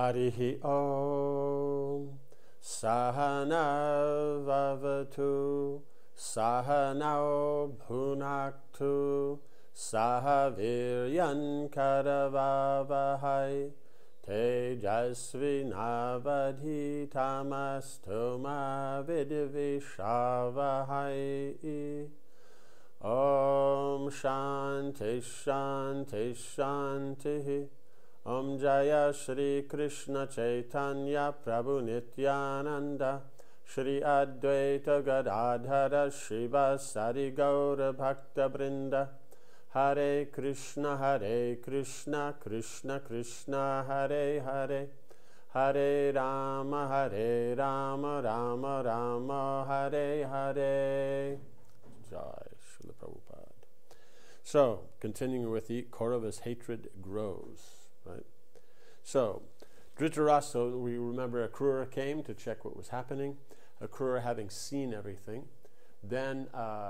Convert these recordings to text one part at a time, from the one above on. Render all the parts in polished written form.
Harihi Om Sahana Vavatu Sahanao Bhunaktu Sahaviryan Karavavahai Tejasvinavadhitamastu ma vidvishavahai. Om Shanti Shanti Shanti. Om Jaya Shri Krishna Chaitanya Prabhu Nityananda Shri Advaita Gadadhara Shiva Sari Gaura Bhakta Brinda. Hare Krishna Krishna Krishna Hare Hare, Hare Rama Rama Rama Hare Hare. Jai Srila Prabhupada. So, continuing with the Kaurava's hatred grows. Right? So, Dhritarashtra, we remember Akrura came to check what was happening. Akrura, having seen everything, then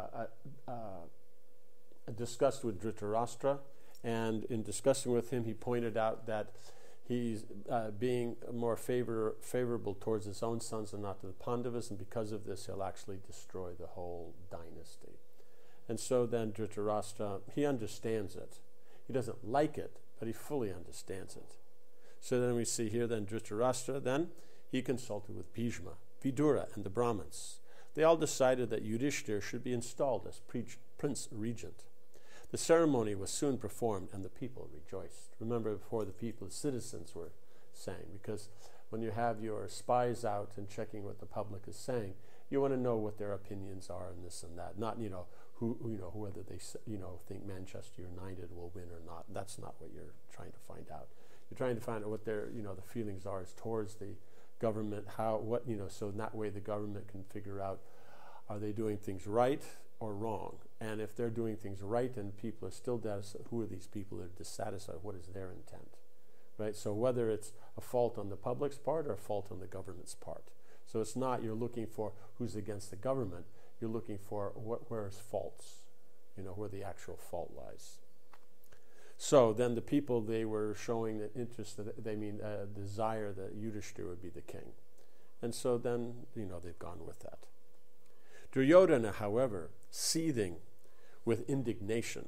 discussed with Dhritarashtra, and in discussing with him, he pointed out that he's being more favorable towards his own sons and not to the Pandavas, and because of this, he'll actually destroy the whole dynasty. And so then Dhritarashtra, he understands it. He doesn't like it, but he fully understands it. So then we see here, then Dhritarashtra, then he consulted with Bhishma, Vidura, and the Brahmins. They all decided that Yudhishthira should be installed as prince regent. The ceremony was soon performed, and the people rejoiced. Remember, before the people, the citizens were saying, because when you have your spies out and checking what the public is saying, you want to know what their opinions are and this and that. Not, whether they, think Manchester United will win or not. That's not what you're trying to find out. You're trying to find out what their, the feelings are towards the government, so in that way the government can figure out, are they doing things right or wrong? And if they're doing things right and people are still dissatisfied, who are these people that are dissatisfied? What is their intent? Right? So whether it's a fault on the public's part or a fault on the government's part. So it's not you're looking for who's against the government, you're looking for where's faults, where the actual fault lies. So then the people, they were showing the interest, desire that Yudhishthira would be the king. And so then, they've gone with that. Duryodhana, however, seething with indignation,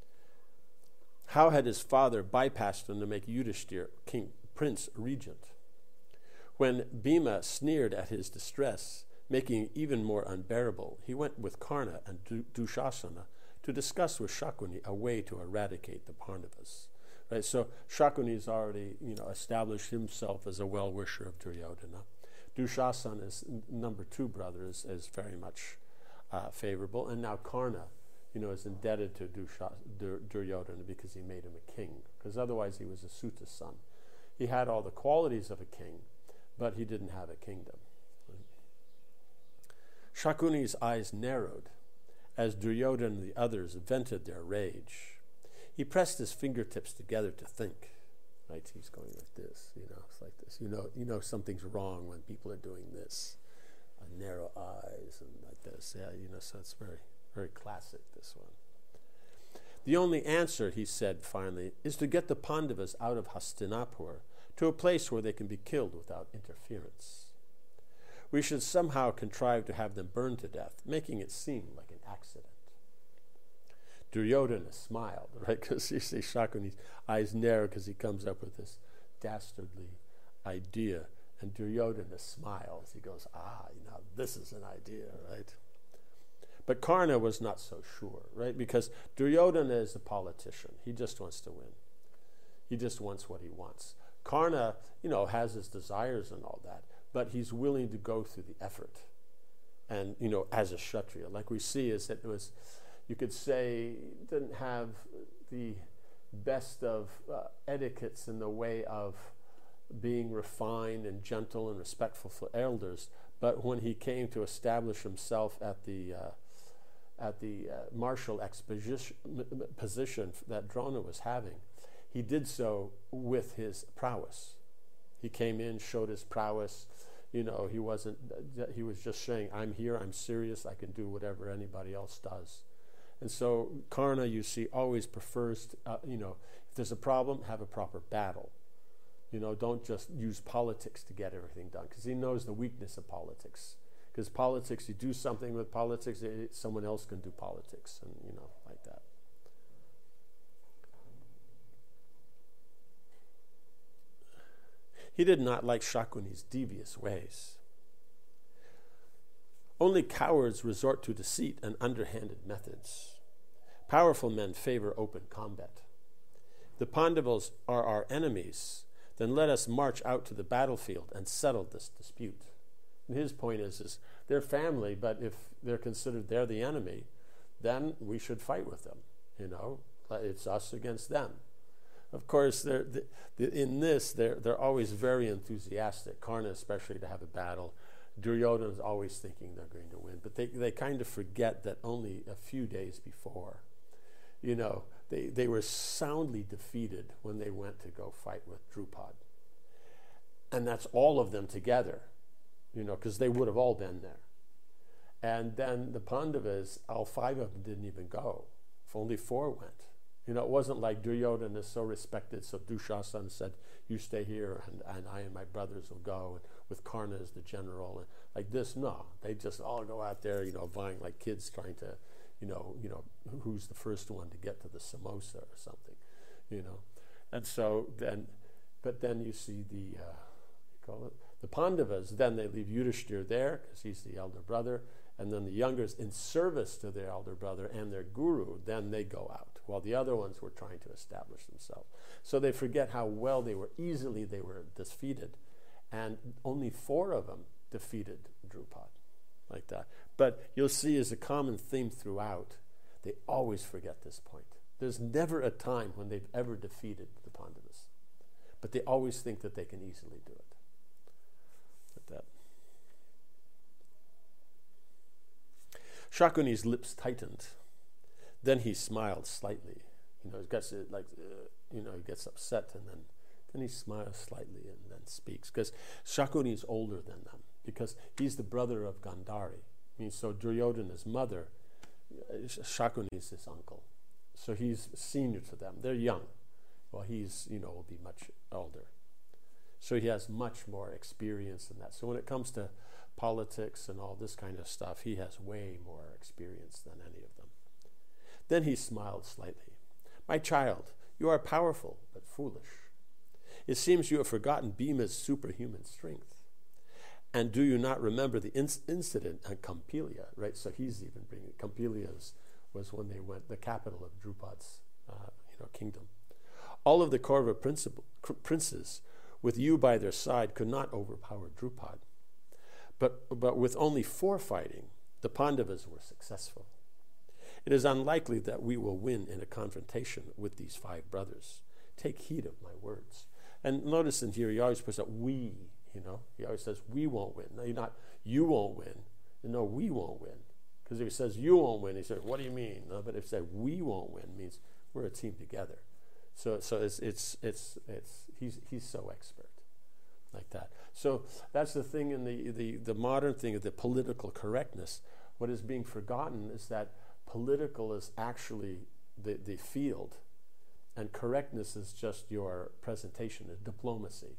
how had his father bypassed him to make Yudhishthira prince regent? When Bhima sneered at his distress, making it even more unbearable, he went with Karna and Dushasana to discuss with Shakuni a way to eradicate the Pandavas. Right? So Shakuni has already, established himself as a well-wisher of Duryodhana. Dushasana, is number two brother, is very much favorable, and now Karna, is indebted to Duryodhana because he made him a king, because otherwise he was a Suta's son. He had all the qualities of a king, but he didn't have a kingdom. Right? Shakuni's eyes narrowed as Duryodhana and the others vented their rage. He pressed his fingertips together to think. Right? He's going like this, it's like this. Something's wrong when people are doing this. Narrow eyes and like this. Yeah, so it's very, very classic, this one. The only answer, he said finally, is to get the Pandavas out of Hastinapur to a place where they can be killed without interference. We should somehow contrive to have them burned to death, making it seem like an accident. Duryodhana smiled, right? Because you see Shakuni's eyes narrow because he comes up with this dastardly idea. And Duryodhana smiles. He goes, this is an idea, right? But Karna was not so sure, right? Because Duryodhana is a politician. He just wants to win. He just wants what he wants. Karna, has his desires and all that, but he's willing to go through the effort. And, as a Kshatriya, like we see, is that it was, you could say, didn't have the best of etiquettes in the way of being refined and gentle and respectful for elders, but when he came to establish himself at the martial position that Drona was having, he did so with his prowess. He came in, showed his prowess. He was just saying, I'm here, I'm serious, I can do whatever anybody else does. And so Karna, you see, always prefers, if there's a problem, have a proper battle. Don't just use politics to get everything done, because he knows the weakness of politics. Because politics, you do something with politics, someone else can do politics, and like that. He did not like Shakuni's devious ways. Only cowards resort to deceit and underhanded methods. Powerful men favor open combat. The Pandavas are our enemies, then let us march out to the battlefield and settle this dispute. And his point is they're family, but if they're considered they're the enemy, then we should fight with them. It's us against them. Of course, in this, they're always very enthusiastic. Karna, especially, to have a battle. Duryodhana is always thinking they're going to win, but they kind of forget that only a few days before, they were soundly defeated when they went to go fight with Drupad. And that's all of them together, because they would have all been there. And then the Pandavas, all 5 of them didn't even go. Only 4 went. It wasn't like Duryodhana is so respected, so Dushasana said, you stay here, and I and my brothers will go, and with Karna as the general. And like this, no. They just all go out there, vying like kids trying to, who's the first one to get to the samosa or something, And so then you see the Pandavas, then they leave Yudhishthira there, because he's the elder brother, and then the youngers, in service to their elder brother and their guru, then they go out, while the other ones were trying to establish themselves. So they forget how well they were defeated, and only 4 of them defeated Drupad, like that. But you'll see as a common theme throughout, they always forget this point. There's never a time when they've ever defeated the Pandavas, but they always think that they can easily do it. Like that. Shakuni's lips tightened. Then he smiled slightly. He gets he gets upset, and then he smiles slightly and then speaks. Because Shakuni is older than them, because he's the brother of Gandhari. So Duryodhana's mother, Shakuni is his uncle. So he's senior to them. They're young. Well, he's, will be much older. So he has much more experience in that. So when it comes to politics and all this kind of stuff, he has way more experience than any of them. Then he smiled slightly. My child, you are powerful, but foolish. It seems you have forgotten Bhima's superhuman strength. And do you not remember the incident at Kampilia, right? So he's even bringing it. Kampilia was when they went, the capital of Drupad's kingdom. All of the Kaurava princes, with you by their side, could not overpower Drupad. But with only 4 fighting, the Pandavas were successful. It is unlikely that we will win in a confrontation with these 5 brothers. Take heed of my words. And notice in here, he always puts up we, He always says, we won't win. No, not you won't win. No, we won't win. Because if he says you won't win, he says, what do you mean? No, but if he said we won't win, it means we're a team together. So he's so expert. Like that. So that's the thing in the modern thing of the political correctness. What is being forgotten is that political is actually the field, and correctness is just your presentation, diplomacy.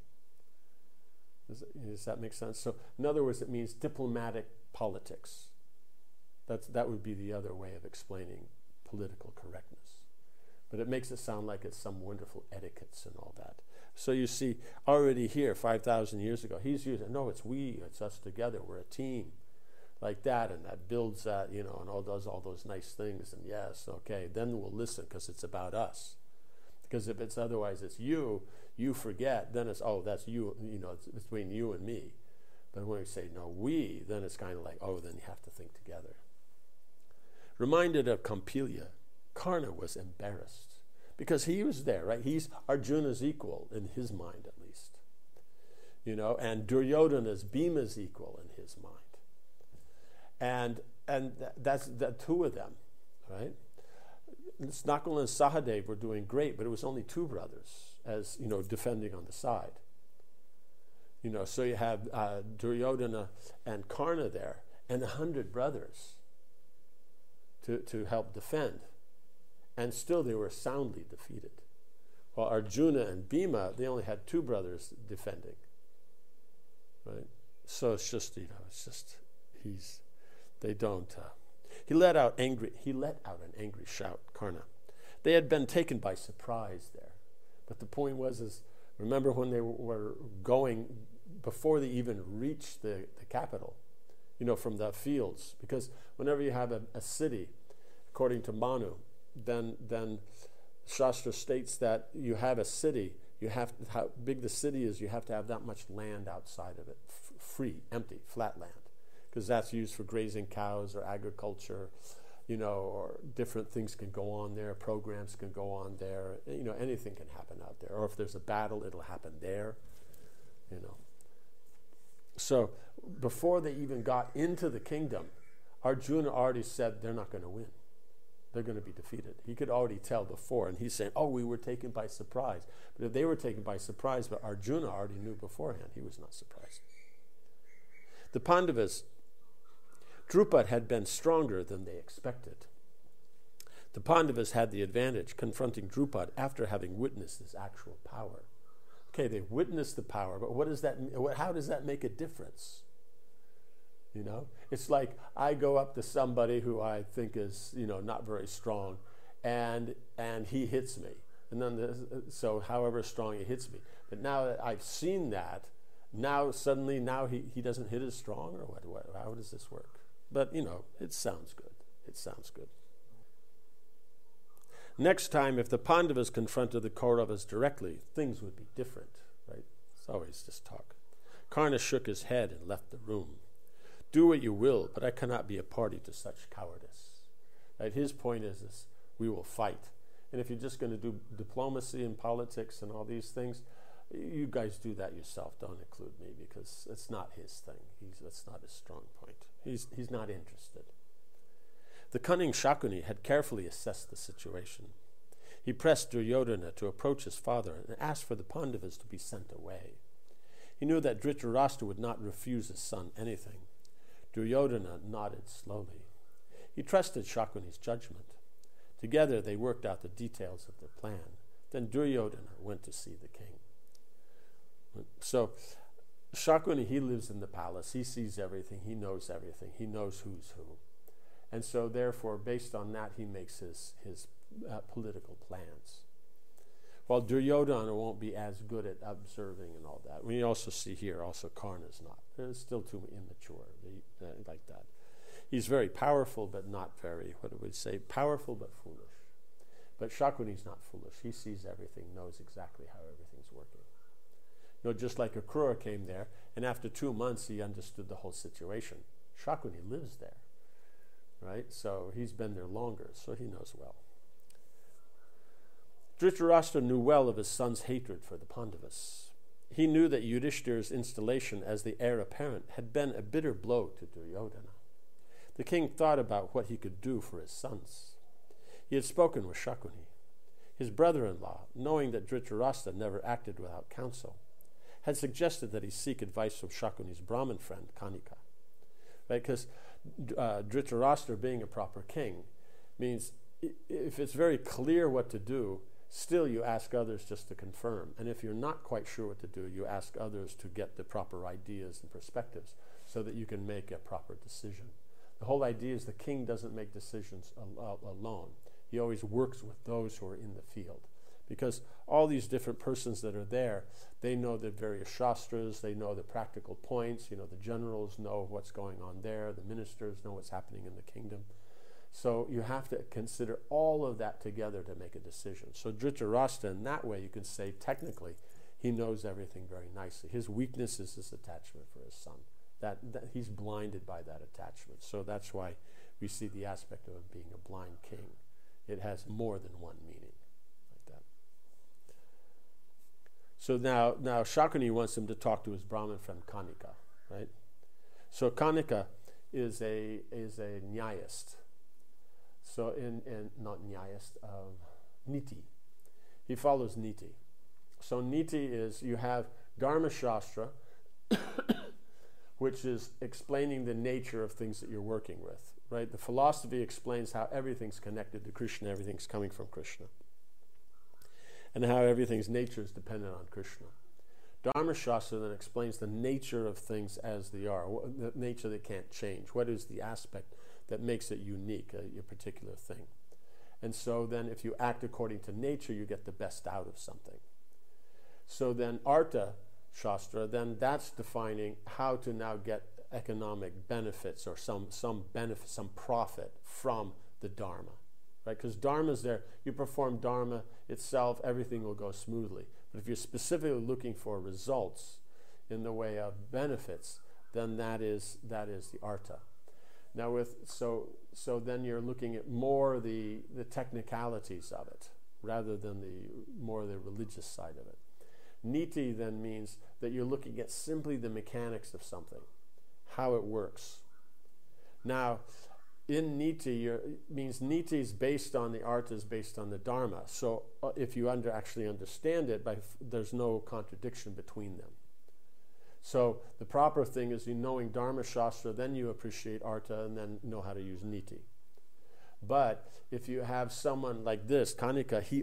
Does that make sense? So in other words, it means diplomatic politics. That would be the other way of explaining political correctness. But it makes it sound like it's some wonderful etiquettes and all that. So you see, already here, 5,000 years ago, he's using, no, it's we, it's us together, we're a team. Like that, and that builds that, and all does all those nice things, and yes, okay, then we'll listen, because it's about us. Because if it's otherwise, it's you forget, then it's, that's you, it's between you and me. But when we say, no, we, then it's kind of like, then you have to think together. Reminded of Kampilia, Karna was embarrassed. Because he was there, right? He's Arjuna's equal, in his mind at least. And Duryodhana's Bhima's equal in his mind. And that's the 2 of them, right? Nakul and Sahadev were doing great, but it was only 2 brothers, as defending on the side. So you have Duryodhana and Karna there, and 100 brothers to help defend, and still they were soundly defeated. While Arjuna and Bhima, they only had two brothers defending. Right? So it's just, they don't. He let out an angry shout, Karna. They had been taken by surprise there. But the point was, remember when they were going, before they even reached the capital, from the fields. Because whenever you have a city, according to Manu, then Shastra states that you have a city, how big the city is, you have to have that much land outside of it, free, empty, flat land. Because that's used for grazing cows or agriculture, or different things can go on there, programs can go on there, anything can happen out there. Or if there's a battle, it'll happen there, So before they even got into the kingdom, Arjuna already said they're not going to win. They're going to be defeated. He could already tell before, and he's saying, we were taken by surprise. But if they were taken by surprise, but Arjuna already knew beforehand, he was not surprised. The Pandavas, Drupad had been stronger than they expected. The Pandavas had the advantage, confronting Drupad after having witnessed his actual power. Okay, they witnessed the power, but how does that make a difference? It's like I go up to somebody who I think is, not very strong, and he hits me. And then, so however strong he hits me. But now that I've seen that, now suddenly he doesn't hit as strong, or what? How does this work? But, it sounds good. It sounds good. Next time, if the Pandavas confronted the Kauravas directly, things would be different, right? It's always just talk. Karna shook his head and left the room. Do what you will, but I cannot be a party to such cowardice. Right? His point is we will fight. And if you're just going to do diplomacy and politics and all these things, you guys do that yourself. Don't include me, because it's not his thing. That's not his strong point. He's not interested. The cunning Shakuni had carefully assessed the situation. He pressed Duryodhana to approach his father and asked for the Pandavas to be sent away. He knew that Dhritarashtra would not refuse his son anything. Duryodhana nodded slowly. He trusted Shakuni's judgment. Together they worked out the details of their plan. Then Duryodhana went to see the king. So Shakuni, he lives in the palace. He sees everything. He knows everything. He knows who's who. And so therefore, based on that, he makes his political plans. While Duryodhana won't be as good at observing and all that. We also see here, Karna's not. It's still too immature, like that. He's very powerful, but not very, powerful but foolish. But Shakuni's not foolish. He sees everything, knows exactly how everything's working. Just like Akrura came there, and after 2 months he understood the whole situation. Shakuni lives there, right? So he's been there longer, so he knows well. Dhritarashtra knew well of his son's hatred for the Pandavas. He knew that Yudhishthira's installation as the heir apparent had been a bitter blow to Duryodhana. The king thought about what he could do for his sons. He had spoken with Shakuni. His brother-in-law, knowing that Dhritarashtra never acted without counsel, had suggested that he seek advice from Shakuni's Brahmin friend, Kanika. Right? Because Dhritarashtra, being a proper king, means if it's very clear what to do, still you ask others just to confirm. And if you're not quite sure what to do, you ask others to get the proper ideas and perspectives so that you can make a proper decision. The whole idea is the king doesn't make decisions alone. He always works with those who are in the field. Because all these different persons that are there, they know the various shastras, they know the practical points, the generals know what's going on there, the ministers know what's happening in the kingdom. So you have to consider all of that together to make a decision. So Dhritarashtra, in that way, you can say technically, he knows everything very nicely. His weakness is his attachment for his son. That he's blinded by that attachment. So that's why we see the aspect of him being a blind king. It has more than one meaning, like that. So now Shakuni wants him to talk to his Brahmin friend Kanika, right? So Kanika is a nyayist. So not nyayist, niti. He follows niti. So niti is, you have Dharma Shastra, which is explaining the nature of things that you're working with, right? The philosophy explains how everything's connected to Krishna, everything's coming from Krishna. and how everything's nature is dependent on Krishna. Dharma Shastra then explains the nature of things as they are, the nature that can't change. What is the aspect that makes it unique, a particular thing? And so then if you act according to nature, you get the best out of something. So then Artha Shastra, then that's defining how to now get economic benefits or some benefit, some profit from the Dharma. Right? Because Dharma's there, you perform Dharma itself, everything will go smoothly. But if you're specifically looking for results in the way of benefits, then that is the Artha. Now so then you're looking at more the technicalities of it rather than more the religious side of it. Niti then means that you're looking at simply the mechanics of something, how it works. Now, in Niti, means Niti is based on the Artha, is based on the Dharma. So if you actually understand it, there's no contradiction between them. So the proper thing is you knowing Dharma Shastra, then you appreciate Artha, and then know how to use Niti. But if you have someone like this, Kanika, he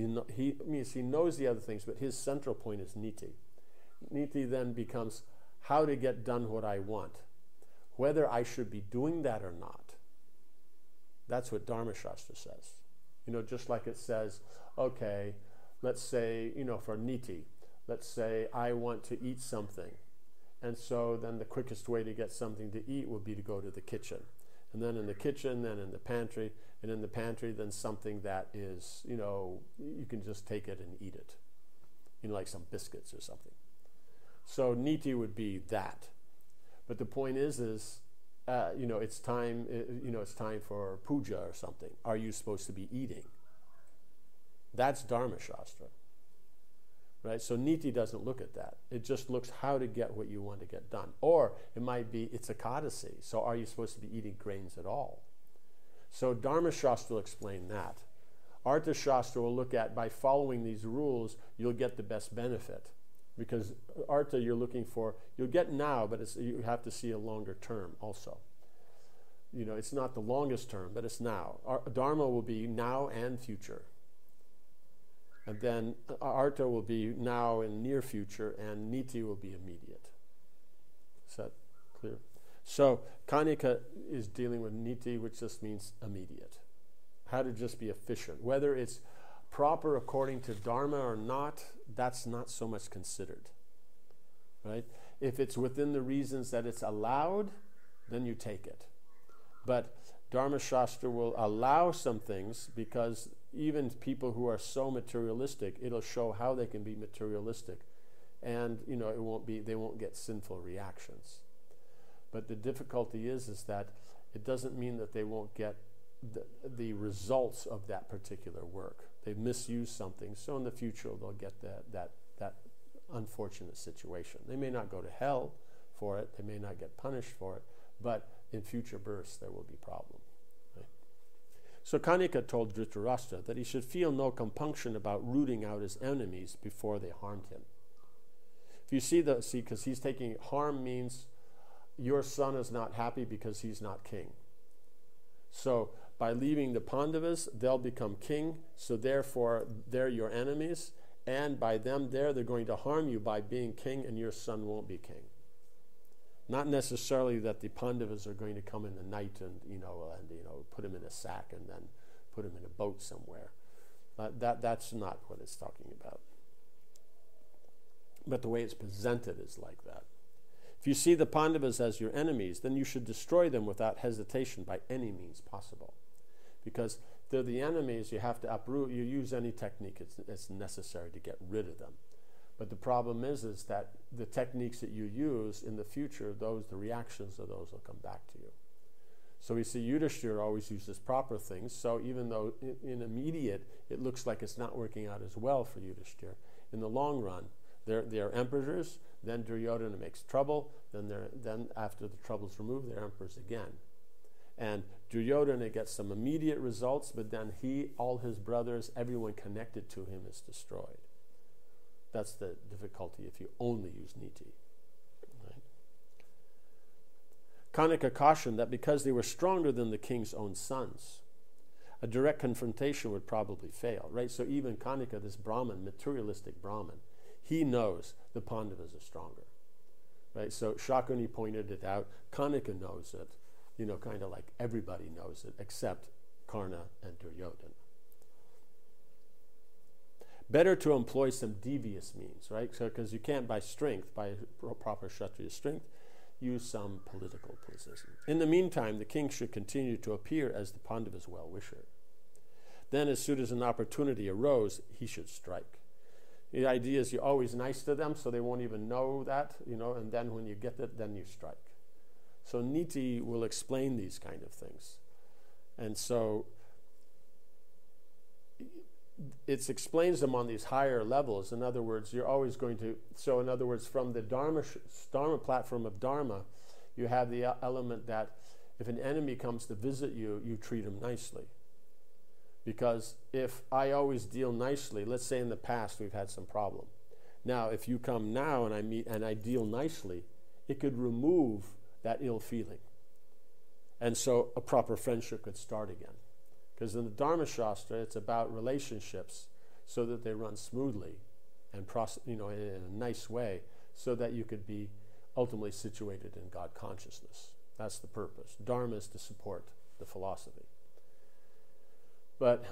knows the other things, but his central point is Niti. Niti then becomes how to get done what I want, whether I should be doing that or not. That's what Dharma Shastra says. Just like it says, okay, let's say, for Niti, let's say I want to eat something. And so then the quickest way to get something to eat would be to go to the kitchen. And then in the kitchen, then in the pantry, and in the pantry, then something that is, you can just take it and eat it. Like some biscuits or something. So Niti would be that. But the point is it's time, it's time for puja or something. Are you supposed to be eating? That's Dharma Shastra. Right? So Niti doesn't look at that. It just looks how to get what you want to get done. Or it might be, it's Ekadasi. So are you supposed to be eating grains at all? So Dharma Shastra will explain that. Artha Shastra will look at, by following these rules, you'll get the best benefit. Because Artha you're looking for, you'll get now, but you have to see a longer term also. It's not the longest term, but it's now. Dharma will be now and future. And then Artha will be now and near future, and Niti will be immediate. Is that clear? So Kanika is dealing with Niti, which just means immediate. How to just be efficient. Whether it's proper according to Dharma or not, that's not so much considered. Right? If it's within the reasons that it's allowed, then you take it. But Dharma Shastra will allow some things because even people who are so materialistic, it'll show how they can be materialistic, and they won't get sinful reactions. But the difficulty is that it doesn't mean that they won't get the results of that particular work. They've misused something, so in the future they'll get that unfortunate situation. They may not go to hell for it, they may not get punished for it, but in future births there will be problems. So Kanika told Dhritarashtra that he should feel no compunction about rooting out his enemies before they harmed him. If you see, because he's taking harm means your son is not happy because he's not king. So by leaving the Pandavas, they'll become king, so therefore they're your enemies, and by them they're going to harm you by being king, and your son won't be king. Not necessarily that the Pandavas are going to come in the night and put him in a sack and then put him in a boat somewhere. That's not what it's talking about. But the way it's presented is like that. If you see the Pandavas as your enemies, then you should destroy them without hesitation by any means possible. Because they're the enemies, you have to uproot. You use any technique it's necessary to get rid of them. But the problem is that the techniques that you use in the future, the reactions of those will come back to you. So we see Yudhishthira always uses proper things. So even though in immediate it looks like it's not working out as well for Yudhishthira, in the long run, they're emperors. Then Duryodhana makes trouble. Then after the trouble's removed, they're emperors again. And Duryodhana gets some immediate results, but then all his brothers, everyone connected to him is destroyed. That's the difficulty if you only use Niti. Right? Kanika cautioned that because they were stronger than the king's own sons, a direct confrontation would probably fail, right? So even Kanika, this Brahmin, materialistic Brahmin, he knows the Pandavas are stronger, right? So Shakuni pointed it out. Kanika knows it, kind of like everybody knows it, except Karna and Duryodhana. Better to employ some devious means, right? So, because you can't by strength, by proper Kshatriya strength, use some political position. In the meantime, the king should continue to appear as the Pandavas' well-wisher. Then, as soon as an opportunity arose, he should strike. The idea is you're always nice to them, so they won't even know that, and then when you get it, then you strike. So Niti will explain these kind of things. And so it explains them on these higher levels. In other words, you're always going to, so in other words, from the Dharma platform of Dharma, you have the element that if an enemy comes to visit you, you treat him nicely. Because if I always deal nicely, let's say in the past we've had some problem. Now, if you come now and I meet and I deal nicely, it could remove that ill feeling. And so a proper friendship could start again. Because in the Dharma Shastra, it's about relationships so that they run smoothly and in a nice way so that you could be ultimately situated in God consciousness. That's the purpose. Dharma is to support the philosophy. But,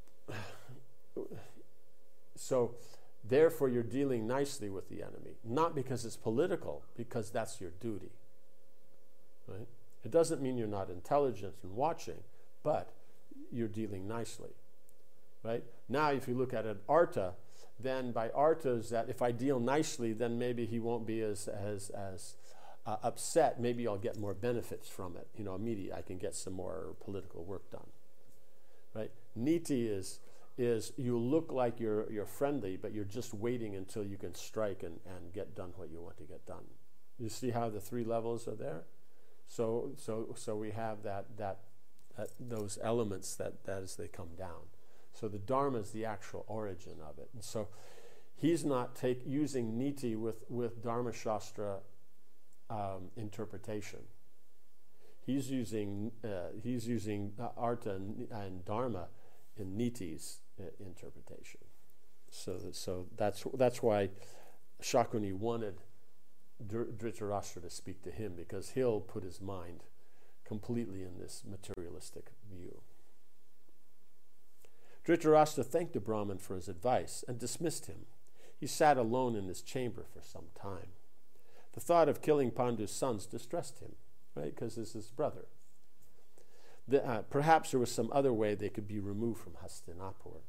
so, therefore you're dealing nicely with the enemy. Not because it's political, because that's your duty. Right? It doesn't mean you're not intelligent and watching, but you're dealing nicely, right? Now, if you look at an artha, then by artha is that if I deal nicely, then maybe he won't be as upset. Maybe I'll get more benefits from it. Immediately I can get some more political work done, right? Niti is you look like you're friendly, but you're just waiting until you can strike and get done what you want to get done. You see how the three levels are there? So we have those elements that as they come down. So the Dharma is the actual origin of it. And so he's not using Niti with Dharma Shastra interpretation. He's using Artha and Dharma in Niti's interpretation. So that's why Shakuni wanted Dhritarashtra to speak to him, because he'll put his mind completely in this materialistic view. Dhritarashtra thanked the Brahmin for his advice and dismissed him. He sat alone in his chamber for some time. The thought of killing Pandu's sons distressed him, right? Because this is his brother. Perhaps there was some other way they could be removed from Hastinapur.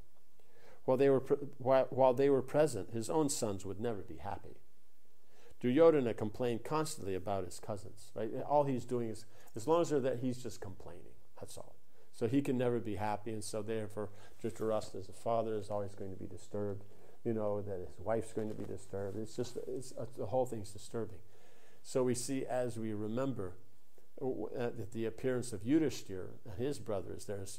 While they were present, his own sons would never be happy. Duryodhana complained constantly about his cousins, right? All he's doing is, as long as they're there, he's just complaining. That's all. So he can never be happy, and so therefore Dhritarashtra, as a father, is always going to be disturbed. That his wife's going to be disturbed. The whole thing's disturbing. So we see, as we remember, the appearance of Yudhishthira and his brothers. There's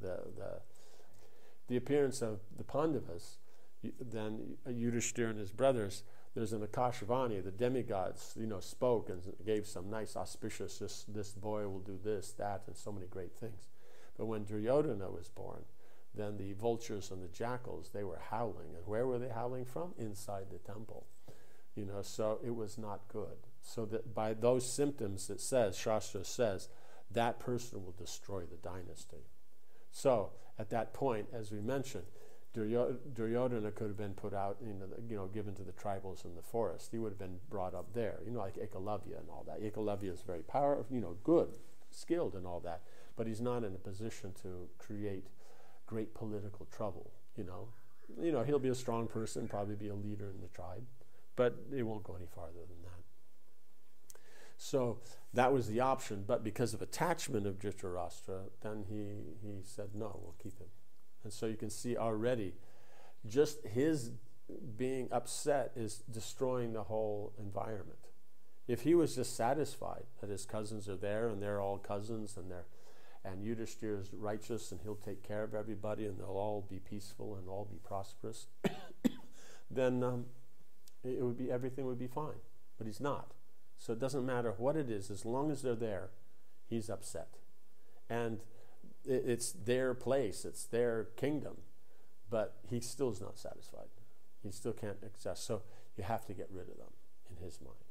the appearance of the Pandavas. Then Yudhishthira and his brothers. There's an Akashvani, the demigods, spoke and gave some nice auspicious, this boy will do this, that, and so many great things. But when Duryodhana was born, then the vultures and the jackals, they were howling. And where were they howling from? Inside the temple. So it was not good. So that by those symptoms, Shastra says, that person will destroy the dynasty. So at that point, as we mentioned, Duryodhana could have been put out, given to the tribals in the forest. He would have been brought up there, like Ekalavya and all that. Ekalavya is very powerful, good, skilled and all that, but he's not in a position to create great political trouble. He'll be a strong person, probably be a leader in the tribe, but it won't go any farther than that. So that was the option, but because of attachment of Dhritarashtra, then he said, no, we'll keep him. And so you can see already, just his being upset is destroying the whole environment. If he was just satisfied that his cousins are there and they're all cousins and Yudhishthira is righteous and he'll take care of everybody and they'll all be peaceful and all be prosperous, then everything would be fine. But he's not. So it doesn't matter what it is, as long as they're there, he's upset. And it's their place, it's their kingdom, but he still is not satisfied. He still can't access. So you have to get rid of them in his mind.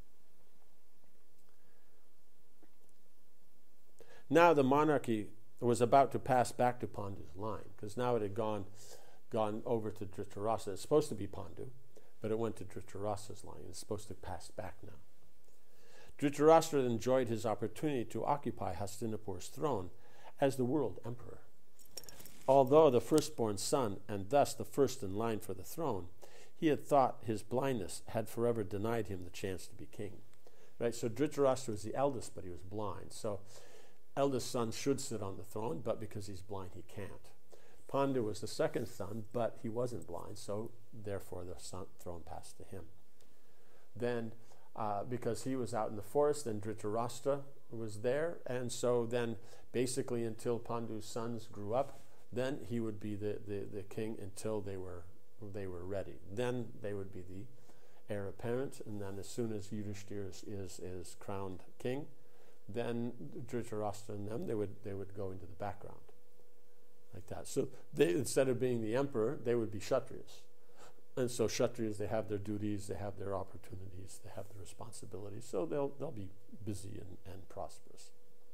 Now the monarchy was about to pass back to Pandu's line, because now it had gone over to Dhritarashtra. It's supposed to be Pandu, but it went to Dhritarashtra's line. It's supposed to pass back now. Dhritarashtra enjoyed his opportunity to occupy Hastinapur's throne as the world emperor. Although the firstborn son, and thus the first in line for the throne, he had thought his blindness had forever denied him the chance to be king. Right? So Dhritarashtra was the eldest, but he was blind. So eldest son should sit on the throne, but because he's blind, he can't. Pandu was the second son, but he wasn't blind, so therefore the throne passed to him. Then, because he was out in the forest, then Dhritarashtra was there, and so then basically until Pandu's sons grew up, then he would be the king until they were ready. Then they would be the heir apparent, and then as soon as Yudhishthira is crowned king, then Dhritarashtra and them, they would go into the background. Like that. So they, instead of being the emperor, they would be Kshatriyas. And so Kshatriyas, they have their duties, they have their opportunities, they have their responsibilities. So they'll be busy and prosperous.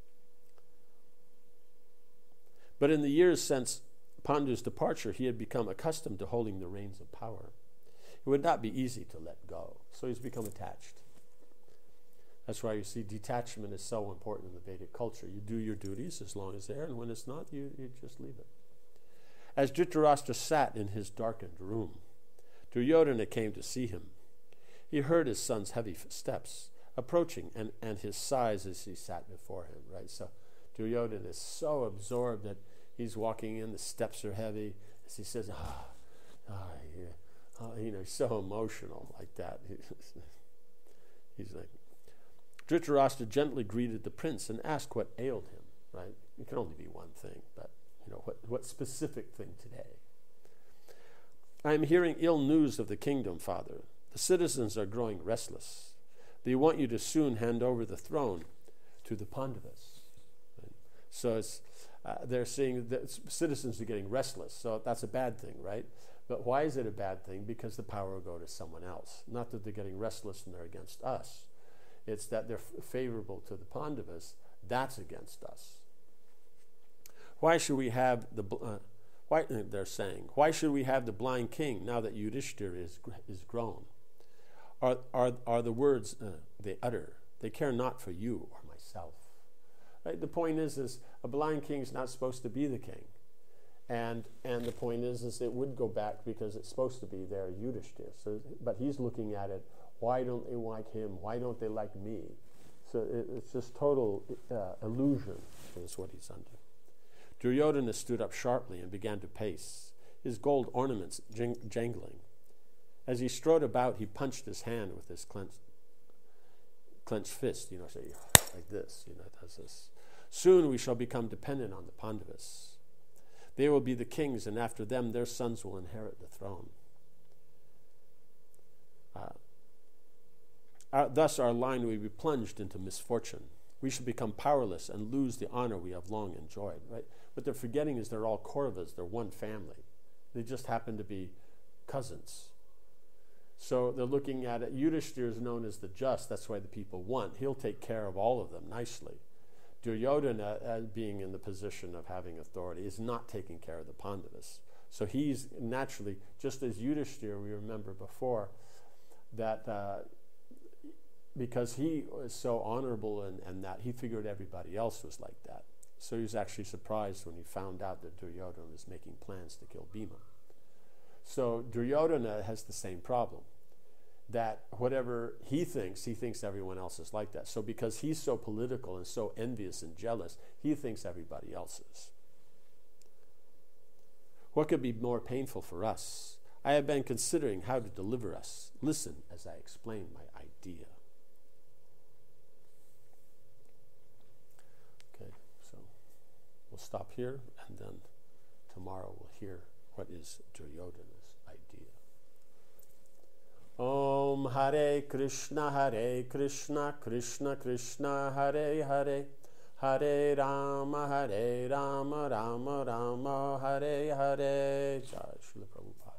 But in the years since Pandu's departure, he had become accustomed to holding the reins of power. It would not be easy to let go. So he's become attached. That's why you see detachment is so important in the Vedic culture. You do your duties as long as they're, and when it's not, you just leave it. As Dhritarashtra sat in his darkened room, Duryodhana came to see him. He heard his son's heavy steps approaching and his sighs as he sat before him. Right. So Duryodhana is so absorbed that he's walking in, the steps are heavy. As he says, he's so emotional like that. He's like, Dhritarashtra gently greeted the prince and asked what ailed him, right? It can only be one thing, but what specific thing today? I am hearing ill news of the kingdom, father. The citizens are growing restless. They want you to soon hand over the throne to the Pandavas. Right? So they're seeing that citizens are getting restless, so that's a bad thing, right? But why is it a bad thing? Because the power will go to someone else. Not that they're getting restless and they're against us. It's that they're favorable to the Pandavas. That's against us. Why should we have they're saying, why should we have the blind king now that Yudhishthira is grown? Are the words they utter? They care not for you or myself. Right? The point is a blind king is not supposed to be the king. And the point is it would go back because it's supposed to be there, Yudhishthira. So, but he's looking at it, why don't they like him? Why don't they like me? So it's just total illusion is what he's under. Duryodhana stood up sharply and began to pace, his gold ornaments jangling. As he strode about, he punched his hand with his clenched fist, so like this, does this. Soon we shall become dependent on the Pandavas. They will be the kings, and after them, their sons will inherit the throne. Thus our line will be plunged into misfortune. We shall become powerless and lose the honor we have long enjoyed. Right? What they're forgetting is they're all Kauravas. They're one family. They just happen to be cousins. So they're looking at it. Yudhishthira is known as the just. That's why the people want. He'll take care of all of them nicely. Duryodhana, being in the position of having authority, is not taking care of the Pandavas. So he's naturally, just as Yudhishthira, we remember before, that because he was so honorable and that he figured everybody else was like that. So he was actually surprised when he found out that Duryodhana was making plans to kill Bhima. So Duryodhana has the same problem, that whatever he thinks everyone else is like that. So because he's so political and so envious and jealous, he thinks everybody else is. What could be more painful for us? I have been considering how to deliver us. Listen as I explain my idea. Okay, so we'll stop here, and then tomorrow we'll hear what is Duryodhana's idea. Om Hare Krishna, Krishna Krishna, Hare Hare, Hare Rama, Rama Rama, Hare Hare. Jai Srila Prabhupada.